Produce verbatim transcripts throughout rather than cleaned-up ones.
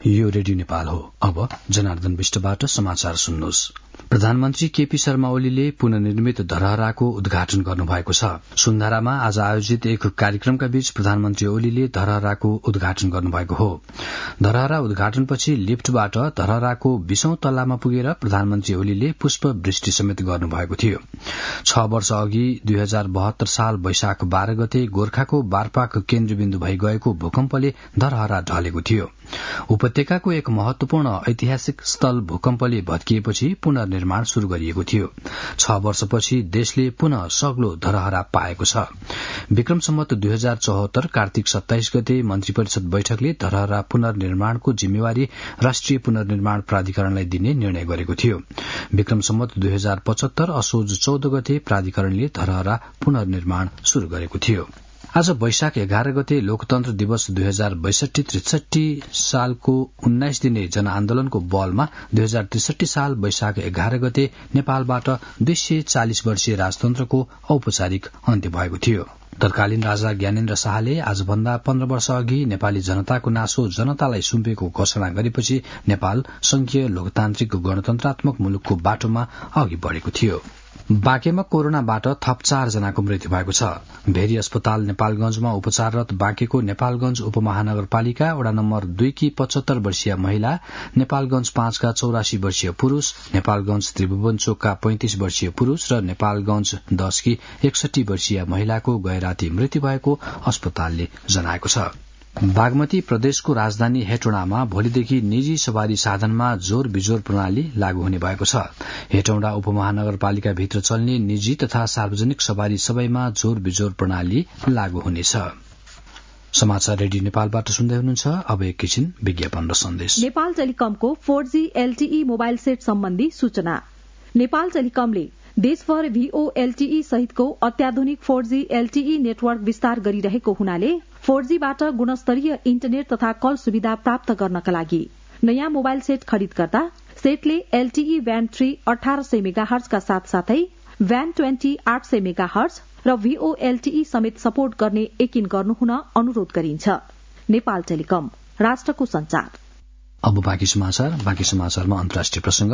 यो रेडियो नेपाल हो। अब जनार्दन विष्टबाट समाचार सुन्नुहोस्। प्रधानमन्त्री केपी शर्मा ओलीले पुनर्निर्मित धरहराको उद्घाटन गर्नुभएको छ। सुन्धारामा आज आयोजित एक कार्यक्रमका बीच प्रधानमन्त्री ओलीले धरहराको उद्घाटन गर्नुभएको हो। धरहरा उद्घाटनपछि लिफ्टबाट धरहराको बीसौं तल्लामा पुगेर प्रधानमन्त्री ओलीले पुष्प वृष्टि समेत गर्नुभएको थियो। छ वर्ष अघि दुई हजार बहत्तर साल वैशाख बाह्र गते गोर्खाको बारपाक केन्द्रबिन्दु भई गएको भूकम्पले धरहरा ढलेको थियो। उपत्यकाको एक महत्वपूर्ण ऐतिहासिक स्थल भूकम्पले भत्किएपछि पुनर्निर्माण शुरू गरिएको थियो। छ वर्षपछि देशले पुनः सग्लो धरहरा पाएको छ। विक्रम सम्वत दुई हजार चौहत्तर कार्तिक सत्ताइस गते मन्त्री परिषद बैठकले धरहरा पुनर्निर्माणको जिम्मेवारी राष्ट्रिय पुनर्निर्माण प्राधिकरणलाई दिने निर्णय गरेको थियो। विक्रम सम्वत दुई हजार पचहत्तर असोज चौध गते प्राधिकरणले धरहरा पुनर्निर्माण शुरू गरेको थियो। आज वैशाख एघार गते लोकतन्त्र दिवस दुई हजार बैसठी त्रिसठी सालको उन्नाइस दिने जनआन्दोलनको बलमा दुई हजार त्रिसठी साल वैशाख एघार गते नेपालबाट दुई सय चालिस वर्षीय राजतन्त्रको औपचारिक अन्त्य भएको थियो। तत्कालीन राजा ज्ञानेन्द्र शाहले आजभन्दा पन्ध्र वर्ष अघि नेपाली जनताको नासो जनतालाई सुम्पेको घोषणा गरेपछि नेपाल संघीय लोकतान्त्रिक गणतन्त्रात्मक मुलुकको बाटोमा अघि बढ़ेको थियो। बाँकेमा कोरोनाबाट थप चार जनाको मृत्यु भएको छ। भेरी अस्पताल नेपालगंजमा उपचाररत बाँकेको नेपालगंज उपमहानगरपालिका वडा नम्बर दुई की पचहत्तर वर्षीय महिला, नेपालगंज पाँचका चौरासी वर्षीय पुरूष, नेपालगंज त्रिभुवन चोकका पैंतिस वर्षीय पुरूष र नेपालगंज दश की एकसठी वर्षीय महिलाको गैराती मृत्यु भएको अस्पतालले जनाएको छ। बागमती प्रदेशको राजधानी हेटौडामा भोलिदेखि निजी सवारी साधनमा जोर बिजोर प्रणाली लागू हुने भएको छ। हेटौडा उपमहानगरपालिका भित्र चल्ने निजी तथा सार्वजनिक सवारी सबैमा जोर बिजोर प्रणाली लागू हुनेछ। समाचार रेडियो नेपालबाट सुन्दै हुनुहुन्छ। अब एकैछिन विज्ञापन र सन्देश। नेपाल टेलिकमको four G LTE mobile set सम्बन्धी सूचना। नेपाल टेलिकमले देशभर भीओ एलटीई सहितको अत्याधुनिक फोर जी एलटीई नेटवर्क विस्तार गरिरहेको हुनाले फोर जीबाट गुणस्तरीय इन्टरनेट तथा कल सुविधा प्राप्त गर्नका लागि नयाँ मोबाइल सेट खरिद गर्दा सेटले एलटीई ब्यान्ड थ्री अठार सय मेगाहर्जका साथसाथै ब्यान्ड ट्वेन्टी आठ सय मेगाहर्ज र भीओ एलटीई समेत सपोर्ट गर्ने यकिन गर्नुहुन अनुरोध गरिन्छ। नेपाल टेलिकम, राष्ट्रको संचार। अब बाँकी समाचार। बाँकी समाचारमा अन्तर्राष्ट्रिय प्रसंग।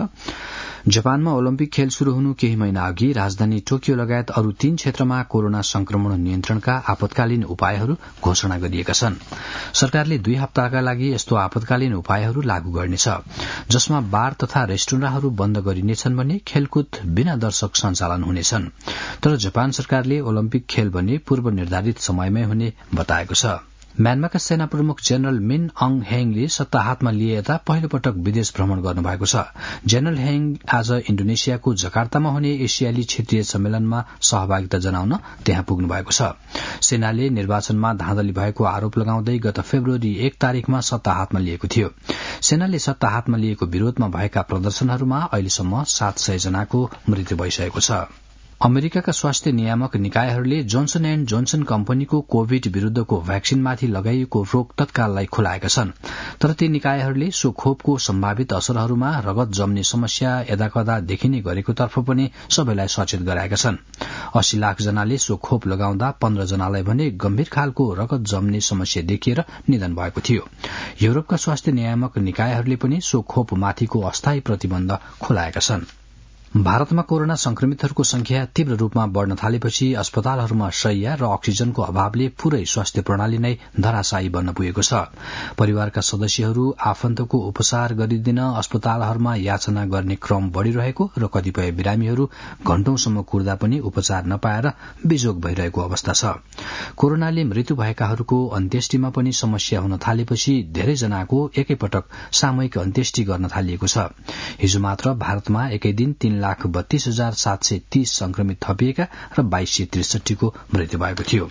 जापानमा ओलम्पिक खेल शुरू हुनु केही महिना अघि राजधानी टोकियो लगायत अरू तीन क्षेत्रमा कोरोना संक्रमण नियन्त्रणका आपतकालीन उपायहरू घोषणा गरिएका छन्। सरकारले दुई हप्ताका लागि यस्तो आपतकालीन उपायहरू लागू गर्नेछ, जसमा बार तथा रेस्टुरेन्टहरू बन्द गरिनेछन् भने खेलकुद बिना दर्शक सञ्चालन हुनेछन्। तर जापान सरकारले ओलम्पिक खेल भने पूर्व निर्धारित समयमै हुने बताएको छ। म्यानमारका सेना प्रमुख जेनरल मिन अङ हेङले सत्ता हातमा लिए यता पहिलो पटक विदेश भ्रमण गर्नुभएको छ। जेनरल हेङ आज इण्डोनेसियाको जकार्तामा हुने एसियाली क्षेत्रीय सम्मेलनमा सहभागिता जनाउन त्यहाँ पुग्नु भएको छ। सेनाले निर्वाचनमा धाँधली भएको आरोप लगाउँदै गत फेब्रुअरी एक तारिकमा सत्ता हातमा लिएको थियो। सेनाले सत्ता हातमा लिएको विरोधमा भएका प्रदर्शनहरूमा अहिलेसम्म सात सय जनाको मृत्यु भइसकेको छ। अमेरिकाका स्वास्थ्य नियामक निकायहरूले जोन्सन एण्ड जोन्सन कम्पनीको कोविड विरूद्धको भ्याक्सिनमाथि लगाइएको रोक तत्काललाई खुलाएका छन्। तर ती निकायहरूले सो खोपको सम्भावित असरहरूमा रगत जम्ने समस्या यदाकदा देखिने गरेको तर्फ पनि सबैलाई सचेत गराएका छन्। अस्सी लाख जनाले सो खोप लगाउँदा पन्ध्र जनालाई भने गम्भीर खालको रगत जम्ने समस्या देखिएर निधन भएको थियो। युरोपका स्वास्थ्य नियामक निकायहरूले पनि सो खोपमाथिको अस्थायी प्रतिबन्ध खुलाएका छन्। भारतमा कोरोना संक्रमितहरूको संख्या तीव्र रूपमा बढ़न थालेपछि अस्पतालहरूमा शय्या र अक्सिजनको अभावले पूरै स्वास्थ्य प्रणाली नै धराशायी बन्न पुगेको छ। परिवारका सदस्यहरू आफन्तको उपचार गरिदिन अस्पतालहरूमा याचना गर्ने क्रम बढ़िरहेको र कतिपय बिरामीहरू घण्टौंसम्म कुर्दा पनि उपचार नपाएर बिजोग भइरहेको अवस्था छ। कोरोनाले मृत्यु भएकाहरूको अन्त्येष्टिमा पनि समस्या हुन थालेपछि धेरै जनाको एकैपटक सामूहिक अन्त्येष्टि गर्न थालिएको छ। हिजो मात्र भारतमा एकै दिन तीन लाख बत्तीस हजार सात सय तीस संक्रमित थपिएका र बाइस सय त्रिसठी को मृत्यु भएको थियो।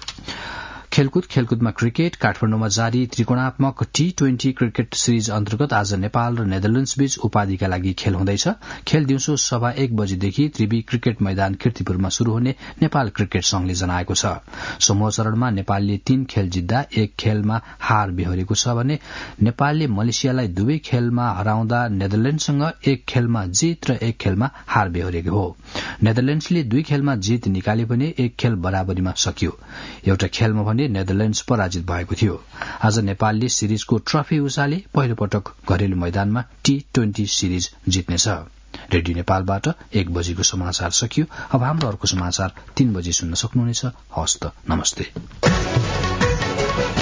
खेलकुद खेलकुदमा क्रिकेट काठमाडौँमा जारी त्रिकोणात्मक टी ट्वेन्टी क्रिकेट सिरिज अन्तर्गत आज नेपाल र नेदरल्याण्ड्स बीच उपाधिका लागि खेल हुँदैछ। खेल दिउँसो सभा एक बजेदेखि त्रिवी क्रिकेट मैदान कीर्तिपुरमा शुरू हुने नेपाल क्रिकेट संघले जनाएको छ। समूह चरणमा नेपालले तीन खेल जित्दा एक खेलमा हार बेहोरेको छ भने नेपालले मलेसियालाई दुवै खेलमा हराउँदा नेदरल्याण्डसँग एक खेलमा जित र एक खेलमा हार बेहोरेको हो। नेदरल्याण्ड्सले दुई खेलमा जित निकाले भने एक खेल बराबरीमा सकियो। एउटा खेलमा भने भने नेदरल्याण्ड्स पराजित भएको थियो। आज नेपालले सिरिजको ट्रफी उचाले पहिलो पटक घरेलु मैदानमा टी ट्वेन्टी सिरिज जित्नेछ। रेडियो नेपालबाट एक बजेको समाचार सकियो। अब हाम्रो अर्को समाचार तीन बजे सुन्न सक्नुहुनेछ। हवस् त, नमस्ते।